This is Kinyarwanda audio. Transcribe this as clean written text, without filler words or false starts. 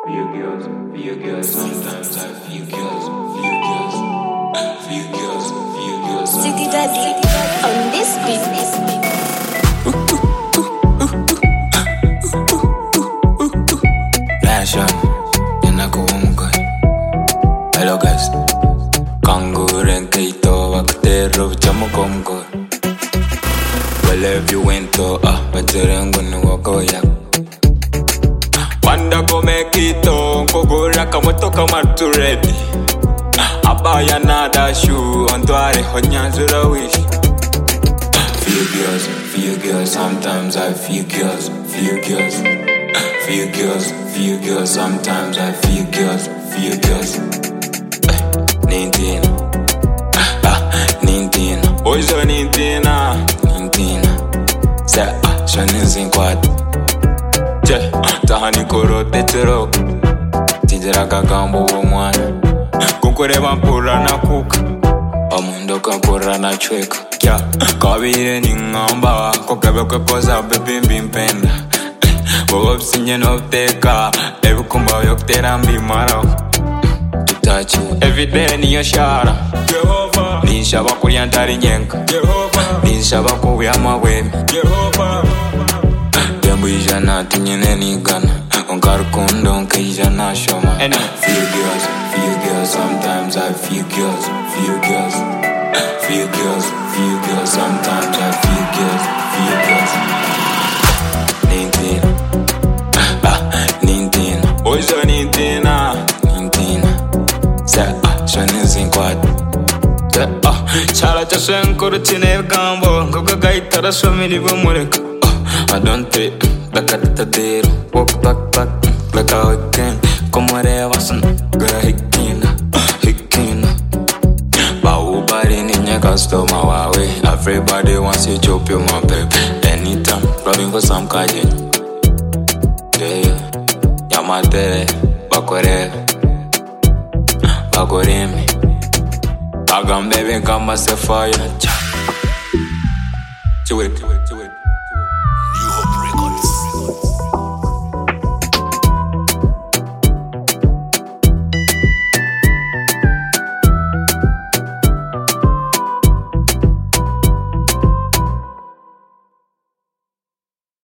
Few girls, sometimes I feel girls, few girls, City Daddy on this beat. Passion, inakuunga. Hello guys, kanguren kaito waktero chamukomgo. Wherever you went to, baterengo ni wakoya. Wanda komekito, kogura kamoto kamatu ready. I buy another shoe, ontware honyazura wish. Few girls, sometimes I feel girls, few girls, sometimes I feel girls. Nintina, oizo Nintina. Say, shonin zinkwad. Je, tahani koro tetero. Tinjera kagambo womwana. Kukure vampura na kuka. Amundo kampura na chweka. Kya, kabire ni ngamba. Kokebe kwepoza bebimbi mpenda. Bob sinye no teka. Ebu kumba yoktera mbimara. Touch you every day ni yoshara. Jehovah. Nishaba kuryantari nyenka. Jehovah. Nishaba kubyama wemi. Jehovah. Dembu ijana tinyene nigana. Onkarukundo onkeijana shoma. Few girls, sometimes I feel girls. Few girls, sometimes I feel girls. Nintina, oizo Nintina. Say, shonin zinkwad. Chala chaswen kuruchine kambo. Koka gaitara swamini bumureka. I don't take bakatadero. Walk back, like a weekend. Como revasan, gara hikina. Baubari ninya customer wawe. Everybody wants you chop you my baby. Anytime, rubbing for some kaje. Yamate, bakore. Bagoremi. Agam baby, come as a fire. Chiwit.